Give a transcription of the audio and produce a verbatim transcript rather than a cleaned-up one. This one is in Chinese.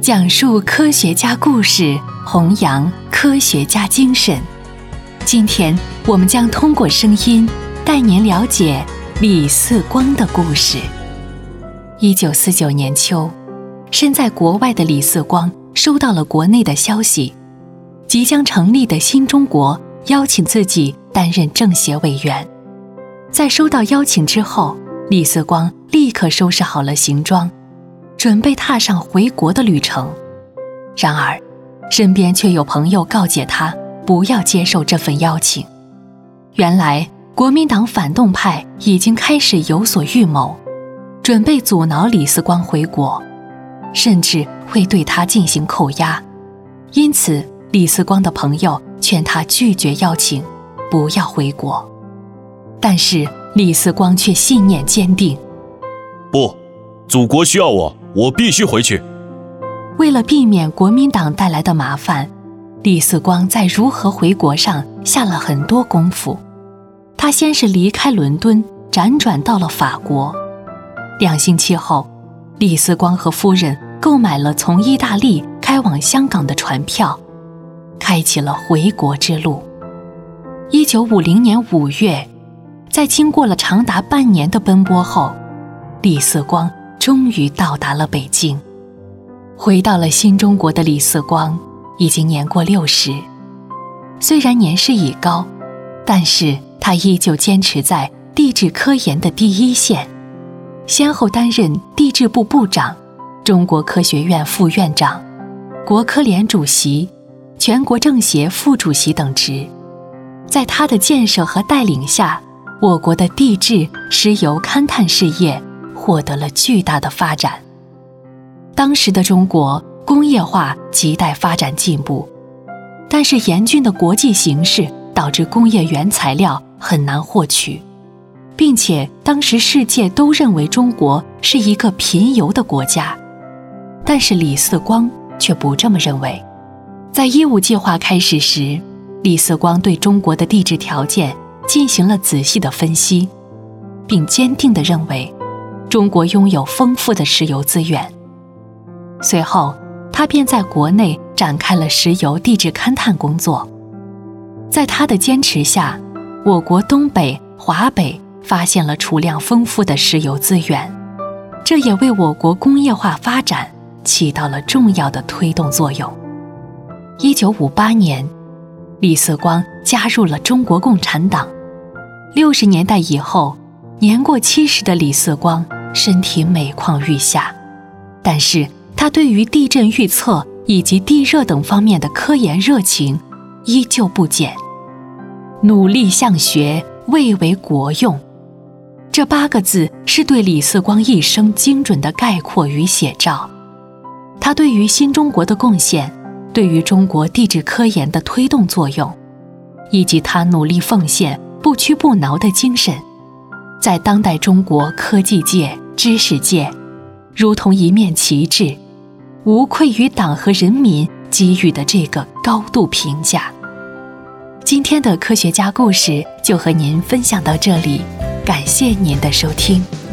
讲述科学家故事，弘扬科学家精神。今天我们将通过声音带您了解李四光的故事。一九四九年秋，身在国外的李四光收到了国内的消息，即将成立的新中国邀请自己担任政协委员。在收到邀请之后，李四光立刻收拾好了行装，准备踏上回国的旅程。然而，身边却有朋友告诫他不要接受这份邀请。原来，国民党反动派已经开始有所预谋，准备阻挠李四光回国，甚至会对他进行扣押。因此，李四光的朋友劝他拒绝邀请，不要回国。但是，李四光却信念坚定。 不，祖国需要我，我必须回去。 为了避免国民党带来的麻烦，李四光在如何回国上下了很多功夫。他先是离开伦敦，辗转到了法国。两星期后，李四光和夫人购买了从意大利开往香港的船票，开启了回国之路。一九五零年五月，在经过了长达半年的奔波后，李四光终于到达了北京。回到了新中国的李四光已经年过六十，虽然年事已高，但是他依旧坚持在地质科研的第一线，先后担任地质部部长、中国科学院副院长、国科联主席、全国政协副主席等职。在他的建设和带领下，我国的地质、石油勘探事业获得了巨大的发展。当时的中国工业化亟待发展进步，但是严峻的国际形势导致工业原材料很难获取，并且当时世界都认为中国是一个贫油的国家。但是李四光却不这么认为。在一五计划开始时，李四光对中国的地质条件进行了仔细的分析，并坚定地认为中国拥有丰富的石油资源。随后，他便在国内展开了石油地质勘探工作。在他的坚持下，我国东北、华北发现了储量丰富的石油资源，这也为我国工业化发展起到了重要的推动作用。一九五八年，李四光加入了中国共产党。六十年代以后，年过七十的李四光身体每况愈下，但是他对于地震预测以及地热等方面的科研热情依旧不减。努力向学，为为国用，这八个字是对李四光一生精准的概括与写照。他对于新中国的贡献，对于中国地质科研的推动作用，以及他努力奉献、不屈不挠的精神，在当代中国科技界、知识界如同一面旗帜，无愧于党和人民给予的这个高度评价。今天的科学家故事就和您分享到这里，感谢您的收听。